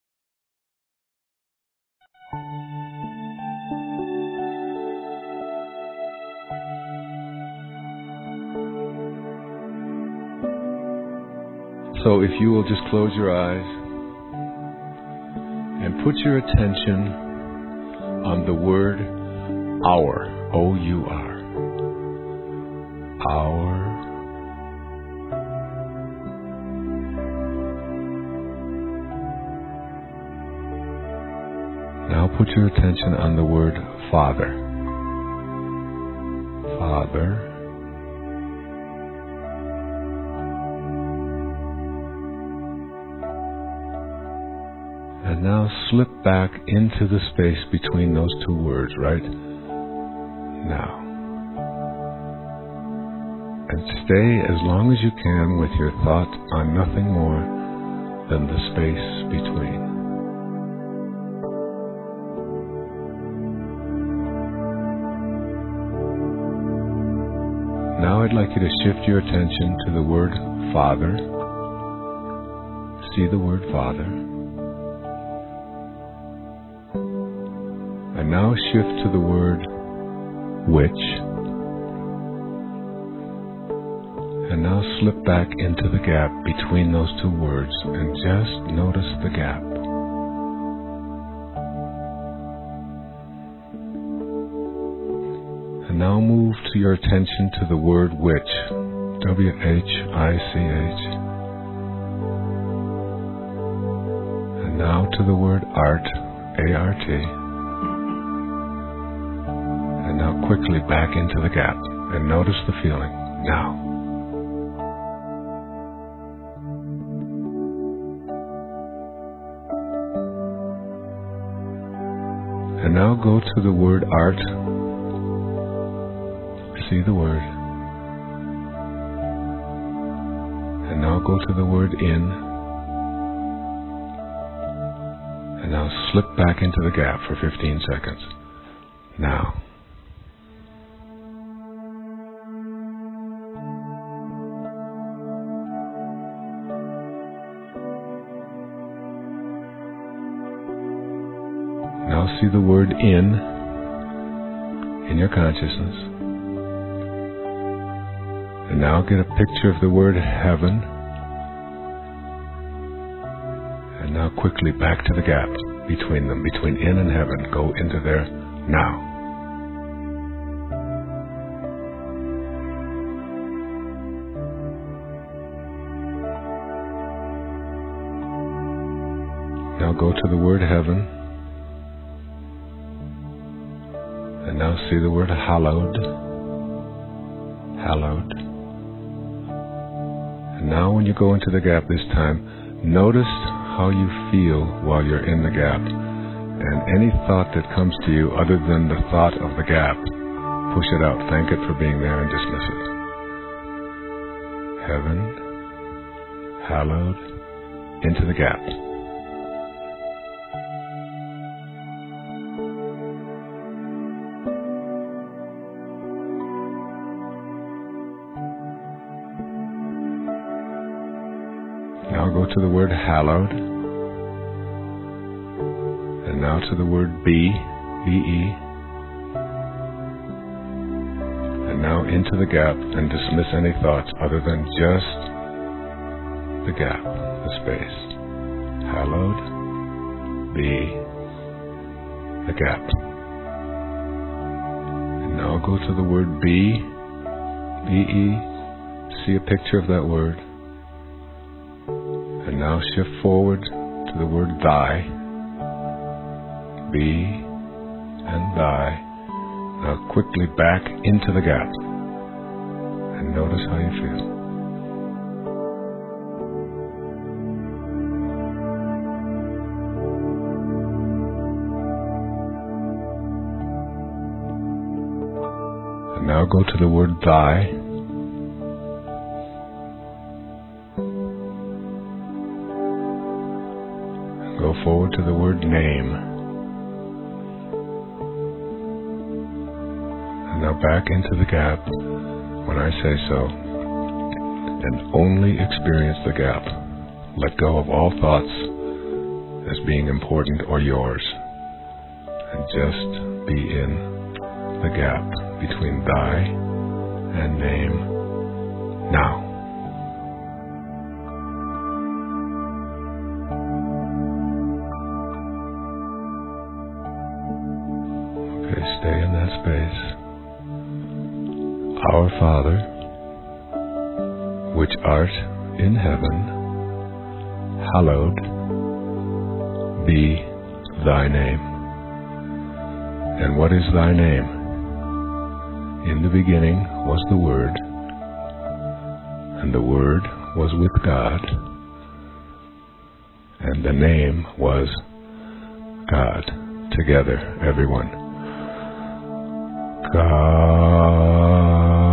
So if you will just close your eyes and put your attention on the word our, O U R. Our. Now put your attention on the word Father. Father. And now slip back into the space between those two words right now. And stay as long as you can with your thought on nothing more than the space between. Now I'd like you to shift your attention to the word Father. See the word Father. And now shift to the word which. And now slip back into the gap between those two words and just notice the gap. And now move to your attention to the word which. W H I C H. And now to the word art. A R T. And now quickly back into the gap and notice the feeling now. And now go to the word art. see the word. And now go to the word in. And now slip back into the gap for fifteen seconds. Now. Now see the word in, in your consciousness. And now get a picture of the word heaven. And now quickly back to the gap between them, between in and heaven. Go into there now. Now go to the word heaven. And now see the word hallowed. Hallowed. And now when you go into the gap this time, notice how you feel while you're in the gap. And any thought that comes to you other than the thought of the gap, push it out. Thank it for being there and dismiss it. Heaven, hallowed, into the gap. Now go to the word hallowed. And now to the word be, B E. And now into the gap and dismiss any thoughts other than just the gap, the space. Hallowed, be, the gap. And now go to the word be, B E. See a picture of that word. And now shift forward to the word thy. Be and thy. Now quickly back into the gap. And notice how you feel. And now go to the word thy. Go forward to the word name. And now back into the gap when I say so. And only experience the gap. Let go of all thoughts as being important or yours. And just be in the gap between thy and name now. Stay in that space. Our Father, which art in heaven, hallowed be thy name. And what is thy name? In the beginning was the Word, and the Word was with God, and the name was God. Together, everyone. God.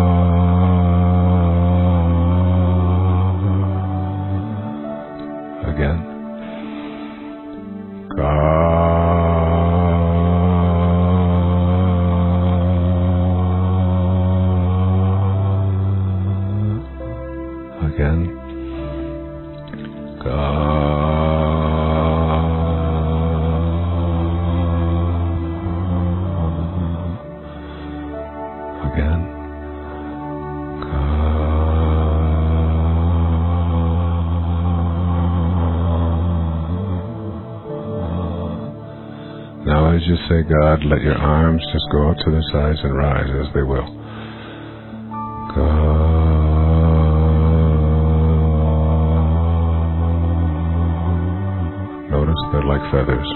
Again. God. Again. Again. Now as you say God, let your arms just go out to the sides and rise as they will. God. Notice they're like feathers.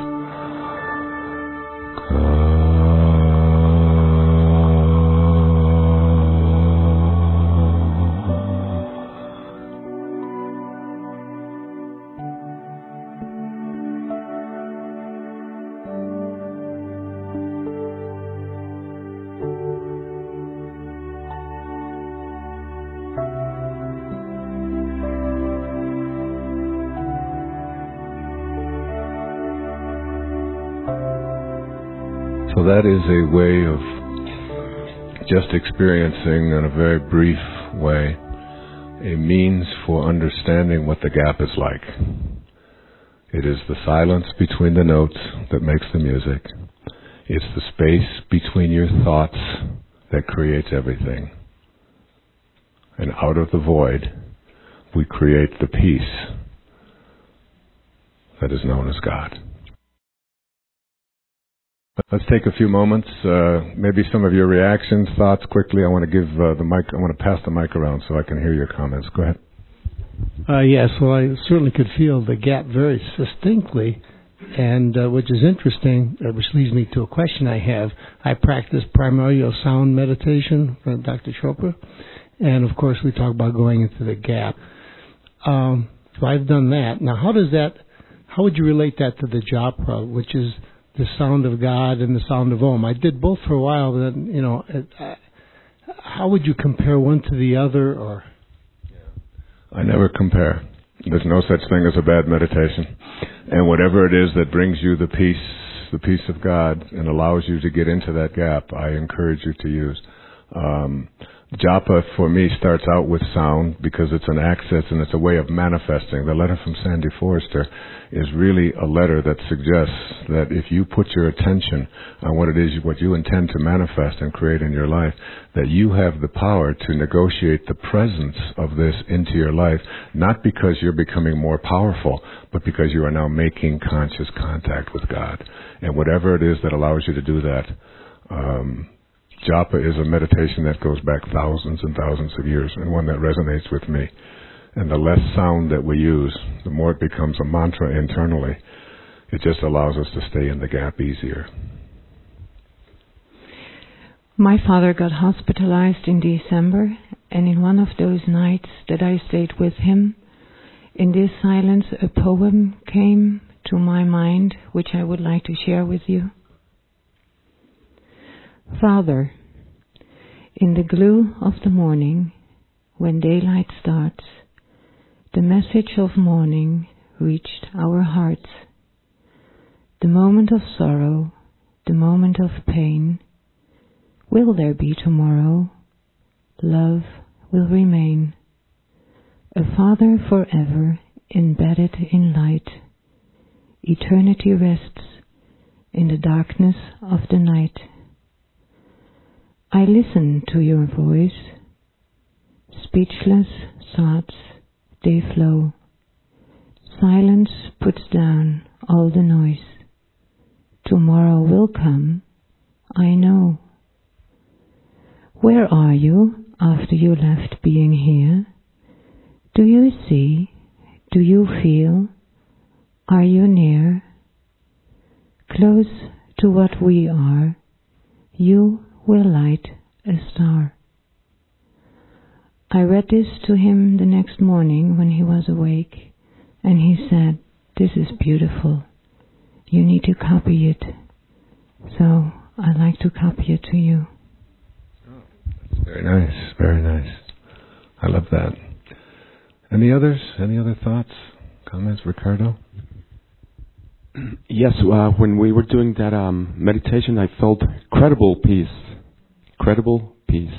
So that is a way of just experiencing in a very brief way a means for understanding what the gap is like. It is the silence between the notes that makes the music. It's the space between your thoughts that creates everything. And out of the void, we create the peace that is known as God. Let's take a few moments, uh, maybe some of your reactions, thoughts quickly. I want to give uh, the mic, I want to pass the mic around so I can hear your comments. Go ahead. Uh, yes, well, I certainly could feel the gap very distinctly, and uh, which is interesting, uh, which leads me to a question I have. I practice primordial sound meditation from Doctor Chopra, and of course we talk about going into the gap. Um, so I've done that. Now, how does that, how would you relate that to the japa, which is the sound of God and the sound of Om? I did both for a while, but then, you know, it, uh, how would you compare one to the other, or? I never compare. There's no such thing as a bad meditation. And whatever it is that brings you the peace, the peace of God, and allows you to get into that gap, I encourage you to use. Um, japa, for me, starts out with sound because it's an access and it's a way of manifesting. The letter from Sandy Forrester is really a letter that suggests that if you put your attention on what it is, what you intend to manifest and create in your life, that you have the power to negotiate the presence of this into your life, not because you're becoming more powerful, but because you are now making conscious contact with God. And whatever it is that allows you to do that, um, japa is a meditation that goes back thousands and thousands of years, and one that resonates with me. And the less sound that we use, the more it becomes a mantra internally. It just allows us to stay in the gap easier. My father got hospitalized in December, and in one of those nights that I stayed with him, in this silence a poem came to my mind, which I would like to share with you. Father, in the gloom of the morning, when daylight starts, the message of morning reached our hearts. The moment of sorrow, the moment of pain, will there be tomorrow? Love will remain. A father forever embedded in light. Eternity rests in the darkness of the night. I listen to your voice. Speechless thoughts, they flow. Silence puts down all the noise. Tomorrow will come, I know. Where are you after you left being here? Do you see? Do you feel? Are you near? Close to what we are, you will light a star. I read this to him the next morning when he was awake, and he said, "This is beautiful. You need to copy it." So I'd like to copy it to you. Oh, that's very nice, very nice. I love that. Any others? Any other thoughts, comments, Ricardo? Yes, uh, when we were doing that um, meditation, I felt credible peace. Credible peace.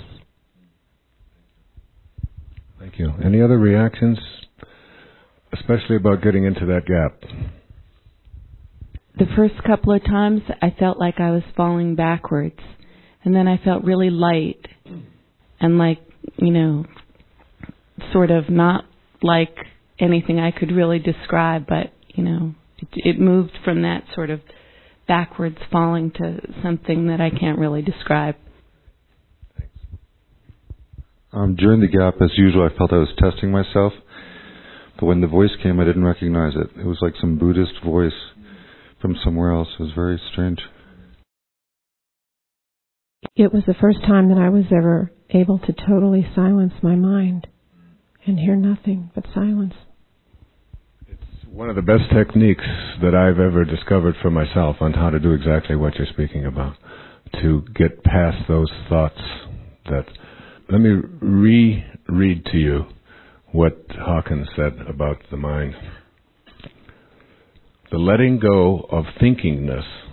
Thank you. Any other reactions, especially about getting into that gap? The first couple of times, I felt like I was falling backwards. And then I felt really light and like, you know, sort of not like anything I could really describe, but, you know, it, it moved from that sort of backwards falling to something that I can't really describe. Um, during the gap, as usual, I felt I was testing myself. But when the voice came, I didn't recognize it. It was like some Buddhist voice from somewhere else. It was very strange. It was the first time that I was ever able to totally silence my mind and hear nothing but silence. It's one of the best techniques that I've ever discovered for myself on how to do exactly what you're speaking about, to get past those thoughts that... Let me reread to you what Hawkins said about the mind. The letting go of thinkingness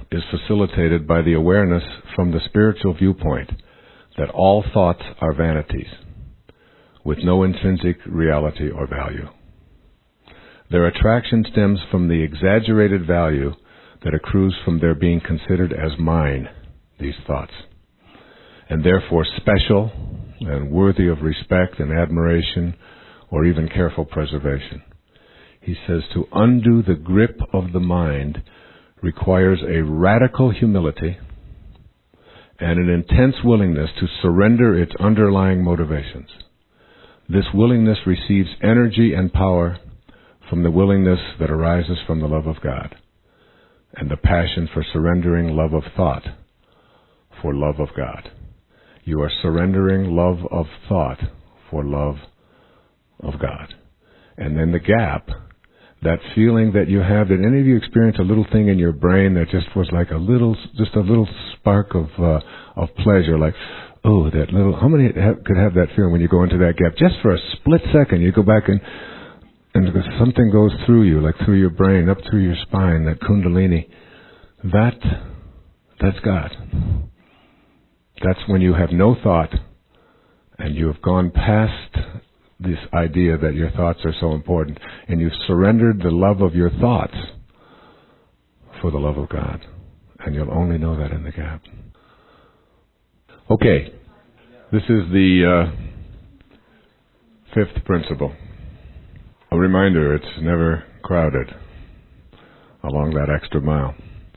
is facilitated by the awareness from the spiritual viewpoint that all thoughts are vanities, with no intrinsic reality or value. Their attraction stems from the exaggerated value that accrues from their being considered as mine, these thoughts, and therefore special and worthy of respect and admiration or even careful preservation. He says to undo the grip of the mind requires a radical humility and an intense willingness to surrender its underlying motivations. This willingness receives energy and power from the willingness that arises from the love of God and the passion for surrendering love of thought for love of God. You are surrendering love of thought for love of God. And then the gap, that feeling that you have, did any of you experience a little thing in your brain that just was like a little, just a little spark of uh, of pleasure, like, oh, that little, how many have, could have that feeling when you go into that gap? Just for a split second, you go back and, and something goes through you, like through your brain, up through your spine, that kundalini. That, that's God. That's when you have no thought and you have gone past this idea that your thoughts are so important, and you've surrendered the love of your thoughts for the love of God. And you'll only know that in the gap. Okay, this is the uh, fifth principle. A reminder, it's never crowded along that extra mile.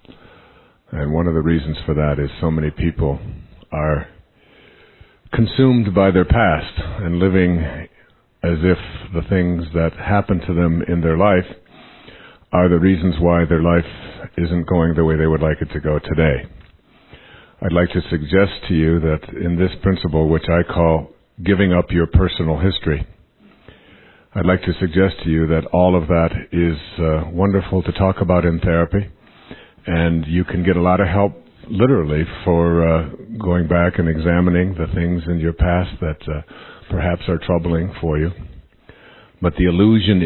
And one of the reasons for that is so many people are consumed by their past and living as if the things that happen to them in their life are the reasons why their life isn't going the way they would like it to go today. I'd like to suggest to you that in this principle, which I call giving up your personal history, I'd like to suggest to you that all of that is uh, wonderful to talk about in therapy, and you can get a lot of help literally for uh, going back and examining the things in your past that uh, perhaps are troubling for you. But the illusion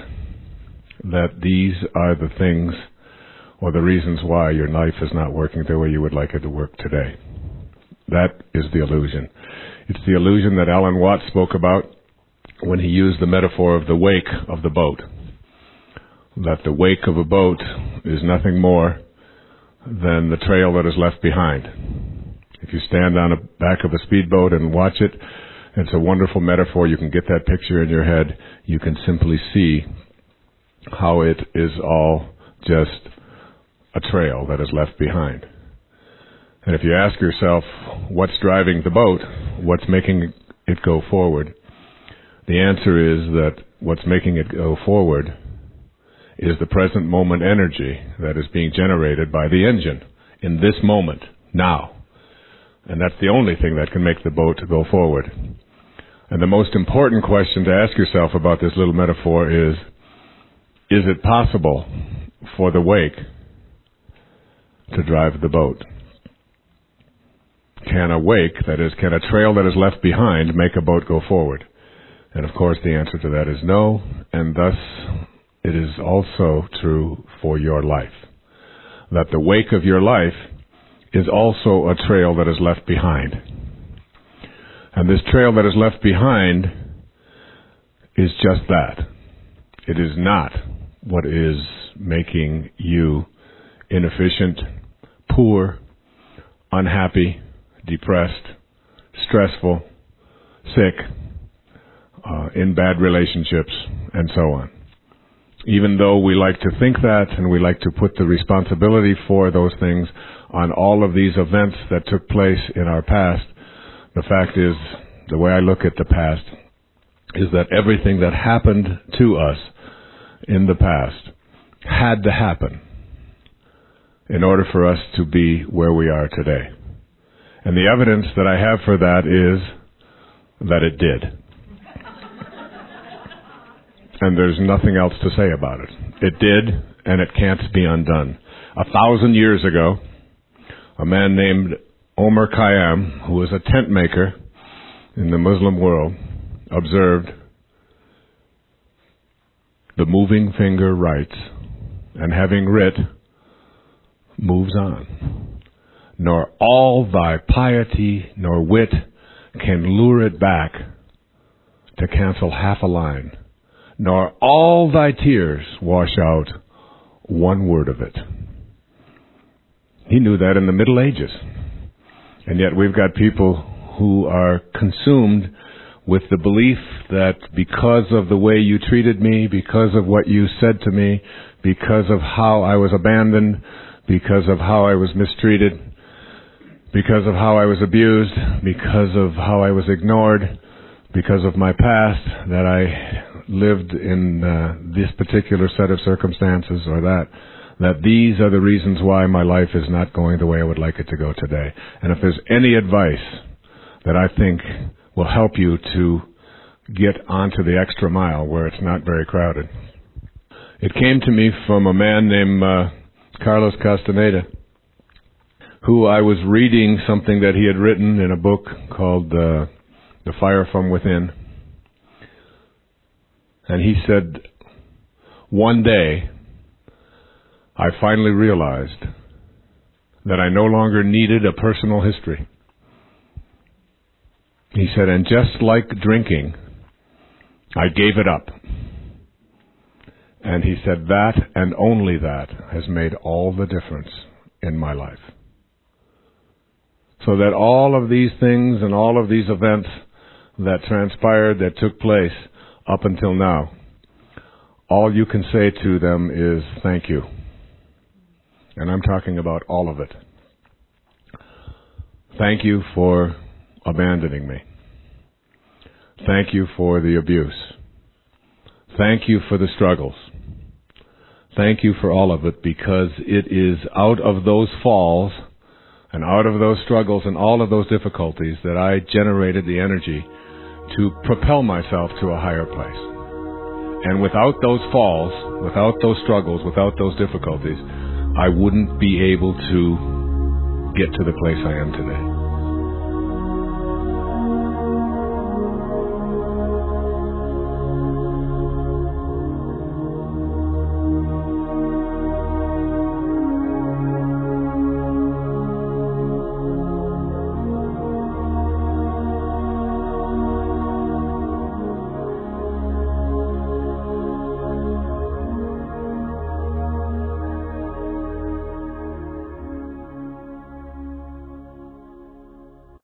is that these are the things or the reasons why your life is not working the way you would like it to work today. That is the illusion. It's the illusion that Alan Watts spoke about when he used the metaphor of the wake of the boat. That the wake of a boat is nothing more than the trail that is left behind. If you stand on the back of a speedboat and watch it, it's a wonderful metaphor. You can get that picture in your head. You can simply see how it is all just a trail that is left behind. And if you ask yourself, what's driving the boat? What's making it go forward? The answer is that what's making it go forward is the present moment energy that is being generated by the engine in this moment, now. And that's the only thing that can make the boat go forward. And the most important question to ask yourself about this little metaphor is, is it possible for the wake to drive the boat? Can a wake, that is, can a trail that is left behind make a boat go forward? And of course the answer to that is no, and thus it is also true for your life. That the wake of your life is also a trail that is left behind. And this trail that is left behind is just that. It is not what is making you inefficient, poor, unhappy, depressed, stressful, sick, uh, in bad relationships, and so on. Even though we like to think that, and we like to put the responsibility for those things on all of these events that took place in our past, the fact is, the way I look at the past, is that everything that happened to us in the past had to happen in order for us to be where we are today. And the evidence that I have for that is that it did. And there's nothing else to say about it. It did, and it can't be undone. A thousand years ago, a man named Omar Khayyam, who was a tent maker in the Muslim world, observed the moving finger writes, and having writ, moves on. Nor all thy piety nor wit can lure it back to cancel half a line, nor all thy tears wash out one word of it. He knew that in the Middle Ages. And yet we've got people who are consumed with the belief that because of the way you treated me, because of what you said to me, because of how I was abandoned, because of how I was mistreated, because of how I was abused, because of how I was ignored, because of my past, that I lived in uh, this particular set of circumstances or that, that these are the reasons why my life is not going the way I would like it to go today. And if there's any advice that I think will help you to get onto the extra mile where it's not very crowded, it came to me from a man named uh, Carlos Castaneda, who I was reading something that he had written in a book called uh, The Fire from Within. And he said, one day, I finally realized that I no longer needed a personal history. He said, and just like drinking, I gave it up. And he said, that and only that has made all the difference in my life. So that all of these things and all of these events that transpired, that took place up until now, all you can say to them is thank you. And I'm talking about all of it. Thank you for abandoning me. Thank you for the abuse. Thank you for the struggles. Thank you for all of it, because it is out of those falls and out of those struggles and all of those difficulties that I generated the energy to propel myself to a higher place. And without those falls, without those struggles, without those difficulties, I wouldn't be able to get to the place I am today.